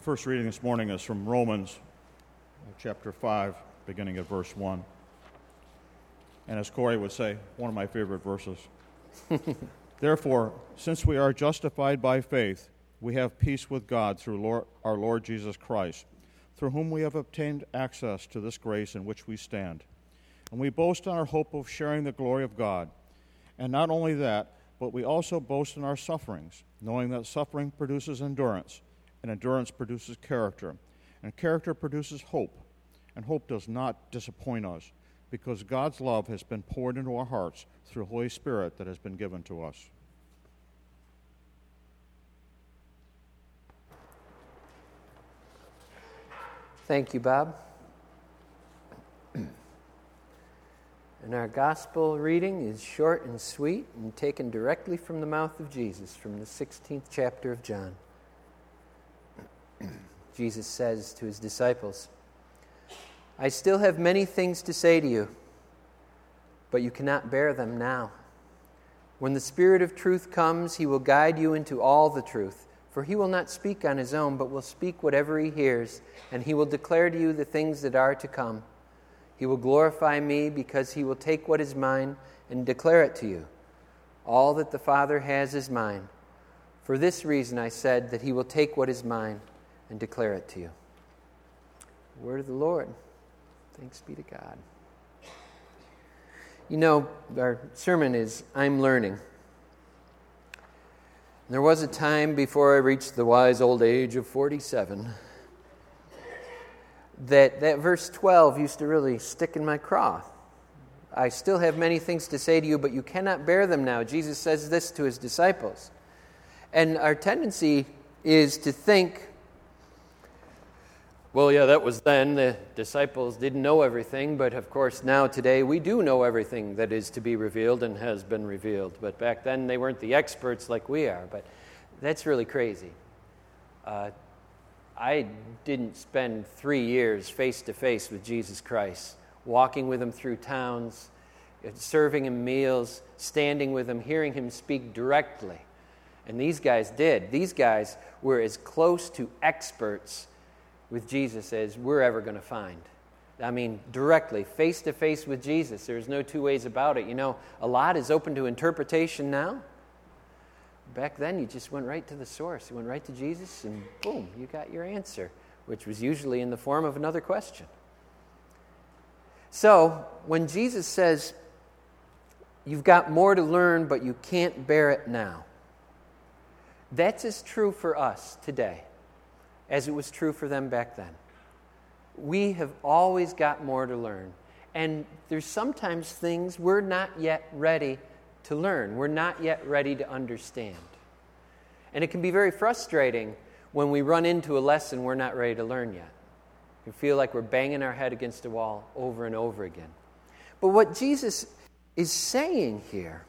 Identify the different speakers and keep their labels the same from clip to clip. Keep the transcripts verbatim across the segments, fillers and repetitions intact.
Speaker 1: First reading this morning is from Romans chapter five, beginning at verse one. And as Corey would say, one of my favorite verses. Therefore, since we are justified by faith, we have peace with God through Lord, our Lord Jesus Christ, through whom we have obtained access to this grace in which we stand. And we boast in our hope of sharing the glory of God. And not only that, but we also boast in our sufferings, knowing that suffering produces endurance, and endurance produces character, and character produces hope. And hope does not disappoint us, because God's love has been poured into our hearts through the Holy Spirit that has been given to us.
Speaker 2: Thank you, Bob. And our gospel reading is short and sweet and taken directly from the mouth of Jesus, from the sixteenth chapter of John. Jesus says to his disciples, I still have many things to say to you, but you cannot bear them now. When the Spirit of truth comes, he will guide you into all the truth, for he will not speak on his own, but will speak whatever he hears, and he will declare to you the things that are to come. He will glorify me, because he will take what is mine and declare it to you. All that the Father has is mine. For this reason I said that he will take what is mine and declare it to you. Word of the Lord. Thanks be to God. You know, our sermon is I'm Learning. There was a time before I reached the wise old age of forty-seven that that verse twelve used to really stick in my craw. I still have many things to say to you, but you cannot bear them now. Jesus says this to his disciples. And our tendency is to think, well, yeah, that was then. The disciples didn't know everything, but of course now today we do know everything that is to be revealed and has been revealed. But back then they weren't the experts like we are. But that's really crazy. Uh, I didn't spend three years face-to-face with Jesus Christ, walking with him through towns, serving him meals, standing with him, hearing him speak directly. And these guys did. These guys were as close to experts with Jesus as we're ever going to find. I mean, directly, face-to-face with Jesus. There's no two ways about it. You know, a lot is open to interpretation now. Back then, you just went right to the source. You went right to Jesus, and boom, you got your answer, which was usually in the form of another question. So, when Jesus says, you've got more to learn, but you can't bear it now, that's as true for us today as it was true for them back then. We have always got more to learn. And there's sometimes things we're not yet ready to learn. We're not yet ready to understand. And it can be very frustrating when we run into a lesson we're not ready to learn yet. We feel like we're banging our head against a wall over and over again. But what Jesus is saying here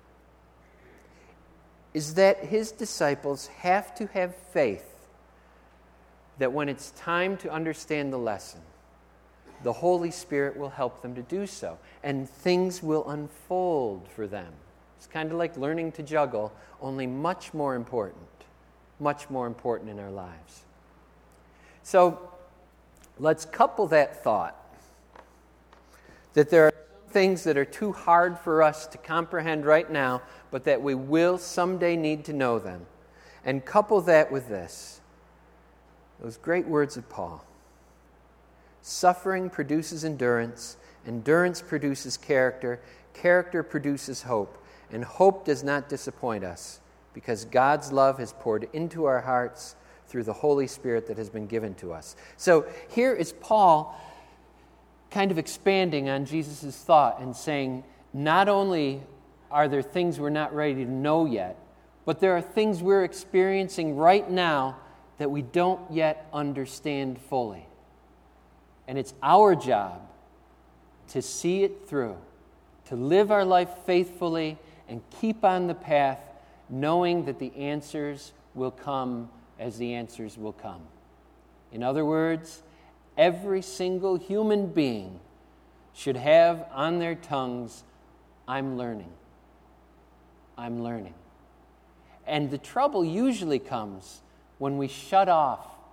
Speaker 2: is that his disciples have to have faith that when it's time to understand the lesson, the Holy Spirit will help them to do so, and things will unfold for them. It's kind of like learning to juggle, only much more important, much more important in our lives. So let's couple that thought that there are things that are too hard for us to comprehend right now, but that we will someday need to know them, and couple that with this. Those great words of Paul. Suffering produces endurance, endurance produces character, character produces hope, and hope does not disappoint us, because God's love has poured into our hearts through the Holy Spirit that has been given to us. So here is Paul kind of expanding on Jesus' thought and saying, not only are there things we're not ready to know yet, but there are things we're experiencing right now that we don't yet understand fully. And it's our job to see it through, to live our life faithfully and keep on the path, knowing that the answers will come as the answers will come. In other words, every single human being should have on their tongues, I'm learning. I'm learning. And the trouble usually comes when we shut off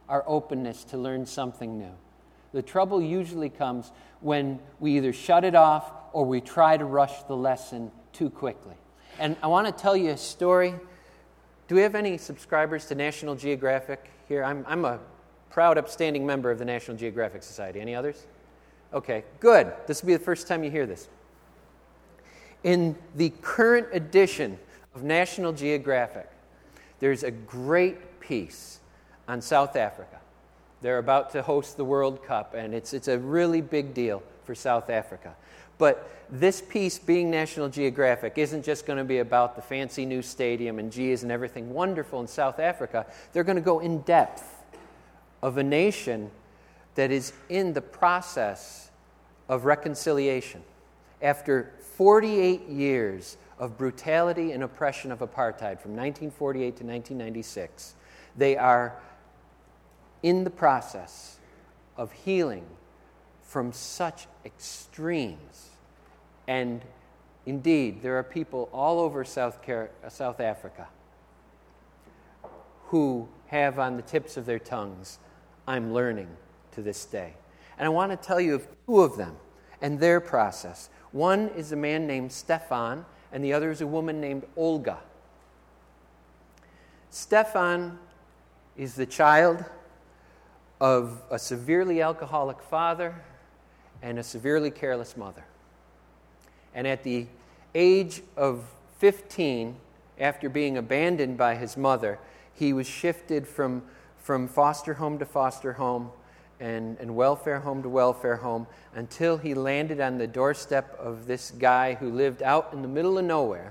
Speaker 2: our openness to learn something new. The trouble usually comes when we either shut it off or we try to rush the lesson too quickly. And I want to tell you a story. Do we have any subscribers to National Geographic here? I'm, I'm a proud, upstanding member of the National Geographic Society. Any others? Okay, good. This will be the first time you hear this. In the current edition of National Geographic, there's a great piece on South Africa. They're about to host the World Cup, and it's it's a really big deal for South Africa. But this piece, being National Geographic, isn't just going to be about the fancy new stadium and gee, isn't everything wonderful in South Africa. They're going to go in depth of a nation that is in the process of reconciliation. After forty-eight years of brutality and oppression of apartheid, from nineteen forty-eight to nineteen ninety-six, they are in the process of healing from such extremes. And indeed, there are people all over South, Car- South Africa who have on the tips of their tongues, "I'm learning to this day." And I want to tell you of two of them and their process. One is a man named Stefan, and the other is a woman named Olga. Stefan is the child of a severely alcoholic father and a severely careless mother. And at the age of fifteen, after being abandoned by his mother, he was shifted from, from foster home to foster home and, and welfare home to welfare home until he landed on the doorstep of this guy who lived out in the middle of nowhere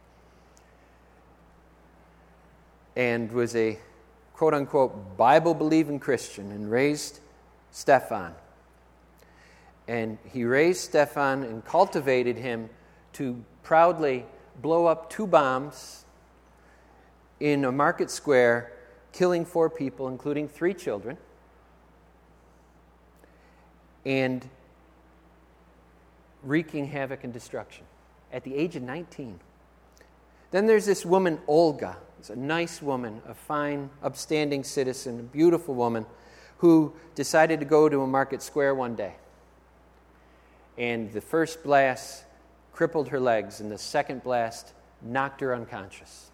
Speaker 2: and was a quote-unquote Bible-believing Christian and raised Stefan. And he raised Stefan and cultivated him to proudly blow up two bombs in a market square, killing four people, including three children, and wreaking havoc and destruction at the age of nineteen. Then there's this woman, Olga. It's a nice woman, a fine, upstanding citizen, a beautiful woman, who decided to go to a market square one day. And the first blast crippled her legs, and the second blast knocked her unconscious.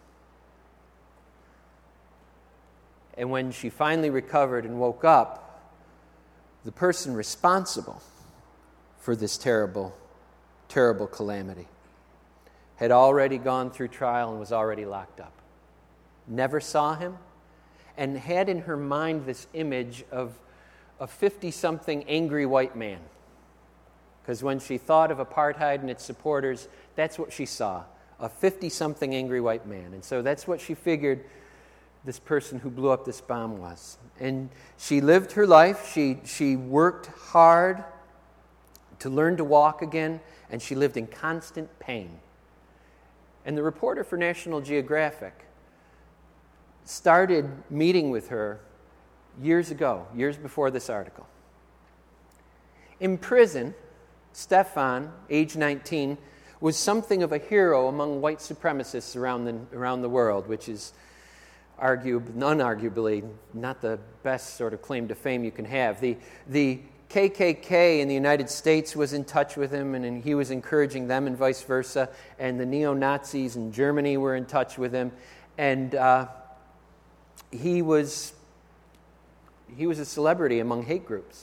Speaker 2: And when she finally recovered and woke up, the person responsible for this terrible, terrible calamity had already gone through trial and was already locked up. Never saw him, and had in her mind this image of a fifty-something angry white man. Because when she thought of apartheid and its supporters, that's what she saw, a fifty-something angry white man. And so that's what she figured this person who blew up this bomb was. And she lived her life. She, she worked hard to learn to walk again, and she lived in constant pain. And the reporter for National Geographic started meeting with her years ago, years before this article. In prison, Stefan, age nineteen, was something of a hero among white supremacists around the, around the world, which is arguably, unarguably not the best sort of claim to fame you can have. The, the K K K in the United States was in touch with him, and, and he was encouraging them and vice versa, and the neo-Nazis in Germany were in touch with him, and uh, he was he was a celebrity among hate groups.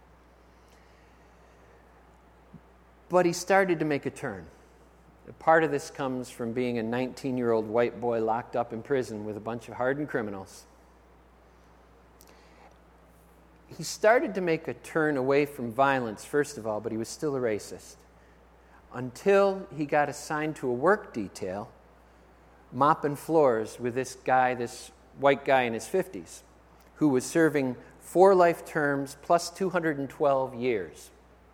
Speaker 2: But he started to make a turn. Part of this comes from being a nineteen-year-old white boy locked up in prison with a bunch of hardened criminals. He started to make a turn away from violence, first of all, but he was still a racist. Until he got assigned to a work detail, mopping floors with this guy, this white guy in his fifties, who was serving four life terms plus two hundred twelve years.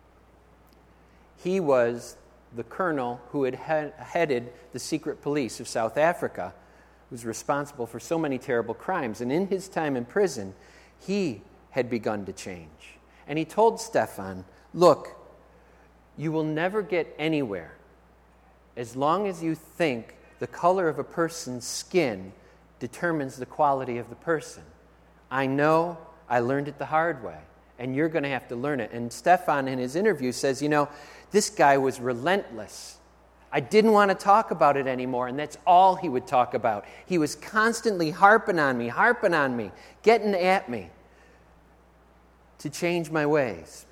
Speaker 2: He was the colonel who had he- headed the secret police of South Africa, who was responsible for so many terrible crimes. And in his time in prison, he had begun to change. And he told Stefan, look, you will never get anywhere as long as you think the color of a person's skin determines the quality of the person. I know I learned it the hard way, and you're going to have to learn it. And Stefan, in his interview, says, you know, this guy was relentless. I didn't want to talk about it anymore, and that's all he would talk about. He was constantly harping on me, harping on me, getting at me to change my ways.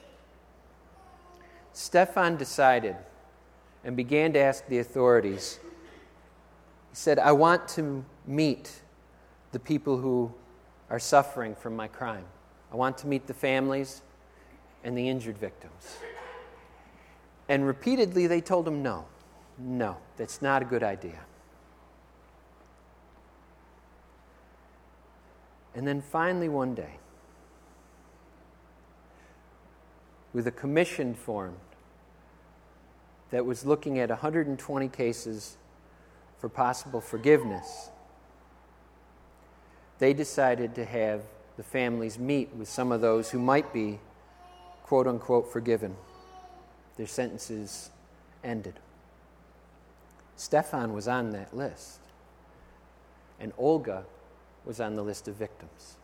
Speaker 2: Stefan decided and began to ask the authorities. He said, I want to meet the people who are suffering from my crime. I want to meet the families and the injured victims. And repeatedly they told him, no, no, that's not a good idea. And then finally one day, with a commission formed that was looking at one hundred twenty cases for possible forgiveness, they decided to have the families meet with some of those who might be, quote-unquote, forgiven. Their sentences ended. Stefan was on that list, and Olga was on the list of victims.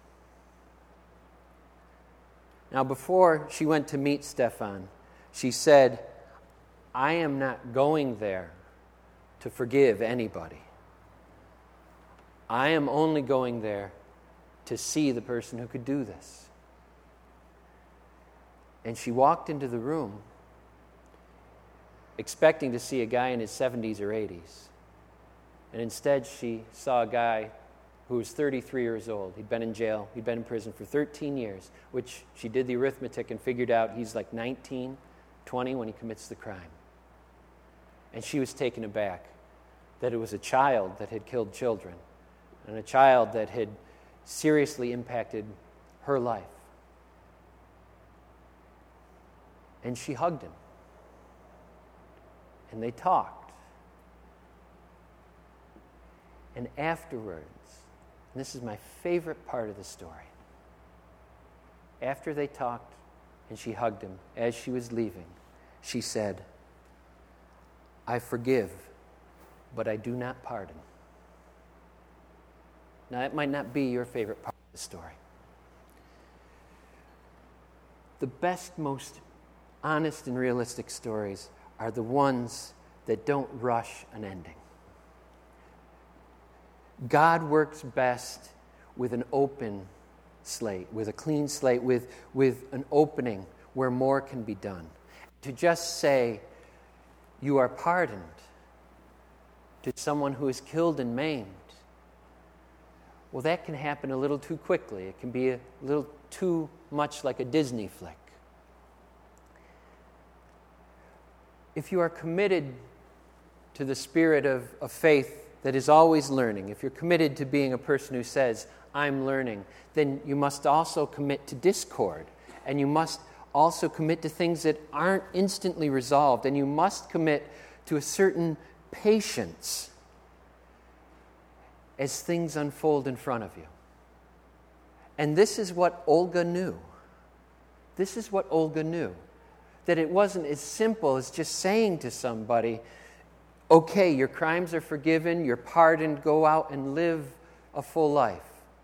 Speaker 2: Now, before she went to meet Stefan, she said, I am not going there to forgive anybody. I am only going there to see the person who could do this. And she walked into the room expecting to see a guy in his seventies or eighties. And instead she saw a guy who was thirty-three years old. He'd been in jail. He'd been in prison for thirteen years, which she did the arithmetic and figured out he's like nineteen, twenty when he commits the crime. And she was taken aback that it was a child that had killed children and a child that had seriously impacted her life. And she hugged him. And they talked. And afterwards, and this is my favorite part of the story, after they talked and she hugged him, as she was leaving, she said, I forgive, but I do not pardon. Now, that might not be your favorite part of the story. The best, most honest and realistic stories are the ones that don't rush an ending. God works best with an open slate, with a clean slate, with, with an opening where more can be done. To just say, you are pardoned to someone who is killed and maimed, well, that can happen a little too quickly. It can be a little too much like a Disney flick. If you are committed to the spirit of, of faith that is always learning, if you're committed to being a person who says, I'm learning, then you must also commit to discord. And you must also commit to things that aren't instantly resolved. And you must commit to a certain patience as things unfold in front of you. And this is what Olga knew. This is what Olga knew. That it wasn't as simple as just saying to somebody, okay, your crimes are forgiven, you're pardoned, go out and live a full life.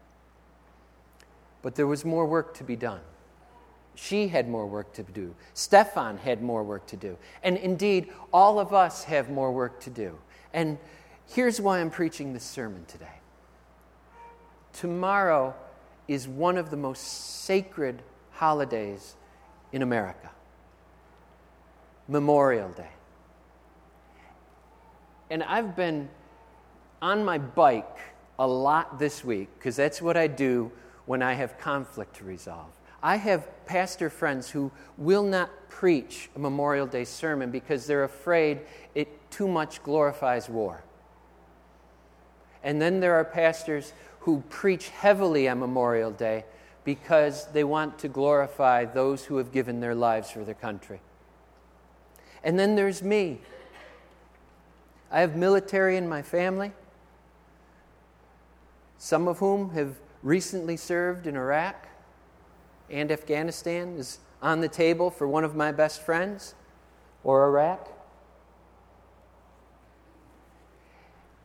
Speaker 2: But there was more work to be done. She had more work to do. Stefan had more work to do. And indeed, all of us have more work to do. And here's why I'm preaching this sermon today. Tomorrow is one of the most sacred holidays in America. Memorial Day. And I've been on my bike a lot this week because that's what I do when I have conflict to resolve. I have pastor friends who will not preach a Memorial Day sermon because they're afraid it too much glorifies war. And then there are pastors who preach heavily on Memorial Day because they want to glorify those who have given their lives for their country. And then there's me. I have military in my family, some of whom have recently served in Iraq and Afghanistan is on the table for one of my best friends, or Iraq.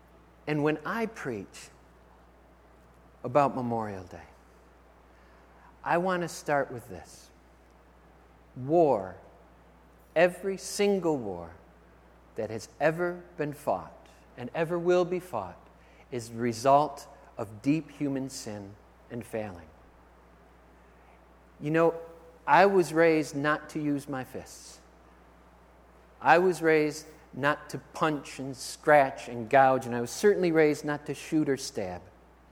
Speaker 2: And when I preach about Memorial Day, I want to start with this. War, every single war that has ever been fought and ever will be fought, is the result of deep human sin and failing. You know, I was raised not to use my fists. I was raised not to punch and scratch and gouge, and I was certainly raised not to shoot or stab.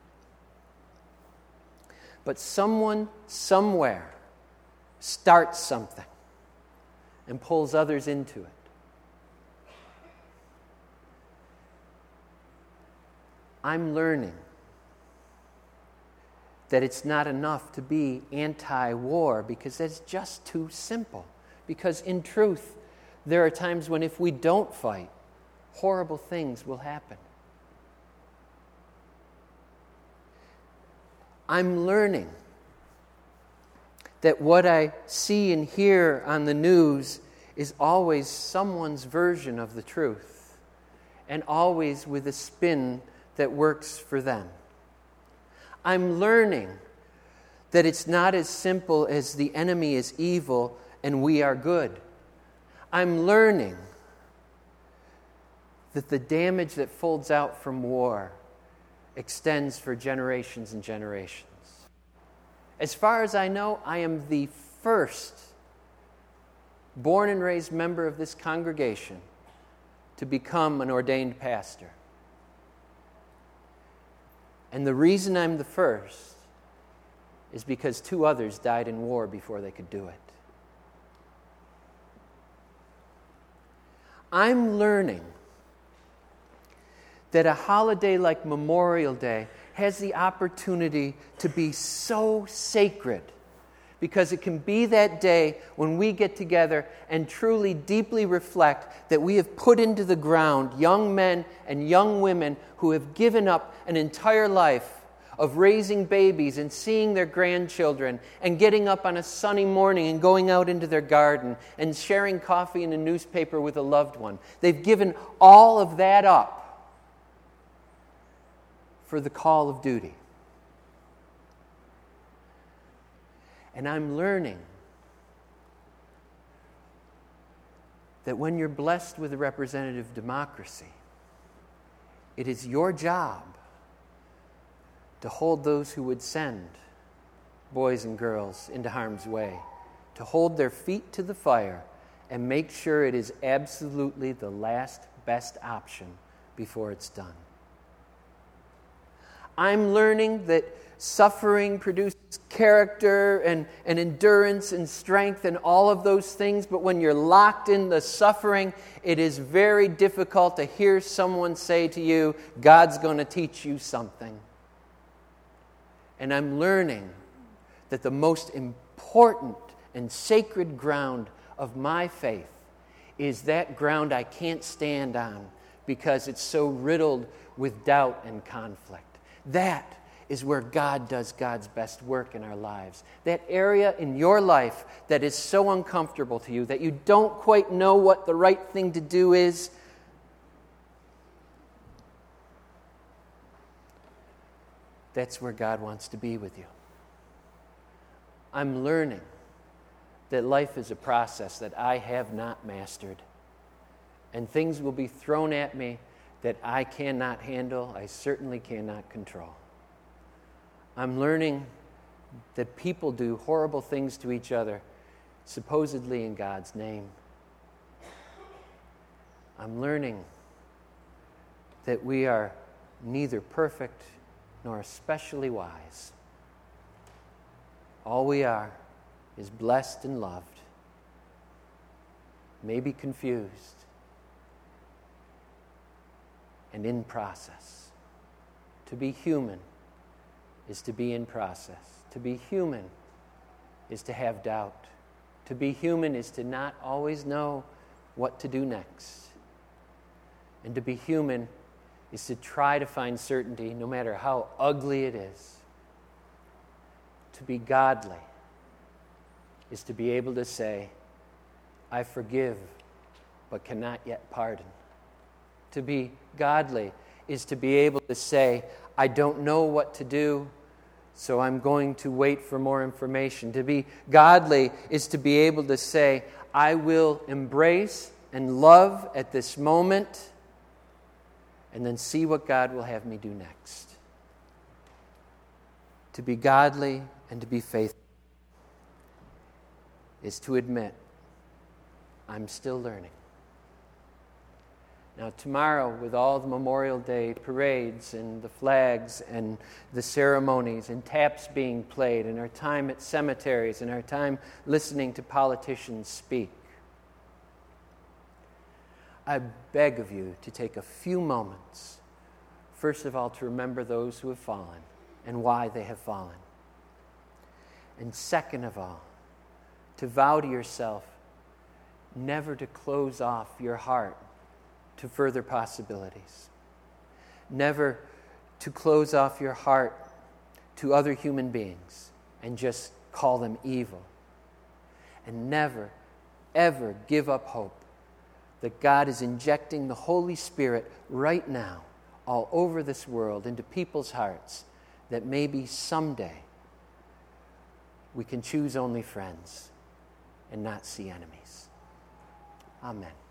Speaker 2: But someone, somewhere, starts something and pulls others into it. I'm learning that it's not enough to be anti-war because that's just too simple. Because in truth, there are times when if we don't fight, horrible things will happen. I'm learning that what I see and hear on the news is always someone's version of the truth, and always with a spin that works for them. I'm learning that it's not as simple as the enemy is evil and we are good. I'm learning that the damage that folds out from war extends for generations and generations. As far as I know, I am the first born and raised member of this congregation to become an ordained pastor. And the reason I'm the first is because two others died in war before they could do it. I'm learning that a holiday like Memorial Day has the opportunity to be so sacred because it can be that day when we get together and truly deeply reflect that we have put into the ground young men and young women who have given up an entire life of raising babies and seeing their grandchildren and getting up on a sunny morning and going out into their garden and sharing coffee and a newspaper with a loved one. They've given all of that up for the call of duty. And I'm learning that when you're blessed with a representative democracy, it is your job to hold those who would send boys and girls into harm's way, to hold their feet to the fire and make sure it is absolutely the last best option before it's done. I'm learning that suffering produces character and, and endurance and strength and all of those things, but when you're locked in the suffering, it is very difficult to hear someone say to you, God's going to teach you something. And I'm learning that the most important and sacred ground of my faith is that ground I can't stand on because it's so riddled with doubt and conflict. That is where God does God's best work in our lives. That area in your life that is so uncomfortable to you, that you don't quite know what the right thing to do is, that's where God wants to be with you. I'm learning that life is a process that I have not mastered. And things will be thrown at me that I cannot handle, I certainly cannot control. I'm learning that people do horrible things to each other, supposedly in God's name. I'm learning that we are neither perfect nor especially wise. All we are is blessed and loved, maybe confused, and in process. To be human is to be in process. To be human is to have doubt. To be human is to not always know what to do next. And to be human is to try to find certainty no matter how ugly it is. To be godly is to be able to say, I forgive, but cannot yet pardon. To be godly is to be able to say, I don't know what to do, so I'm going to wait for more information. To be godly is to be able to say, I will embrace and love at this moment, and then see what God will have me do next. To be godly and to be faithful is to admit, I'm still learning. Now, tomorrow, with all the Memorial Day parades and the flags and the ceremonies and taps being played and our time at cemeteries and our time listening to politicians speak, I beg of you to take a few moments, first of all, to remember those who have fallen and why they have fallen. And second of all, to vow to yourself never to close off your heart to further possibilities. Never to close off your heart to other human beings and just call them evil. And never, ever give up hope that God is injecting the Holy Spirit right now all over this world into people's hearts, that maybe someday we can choose only friends and not see enemies. Amen.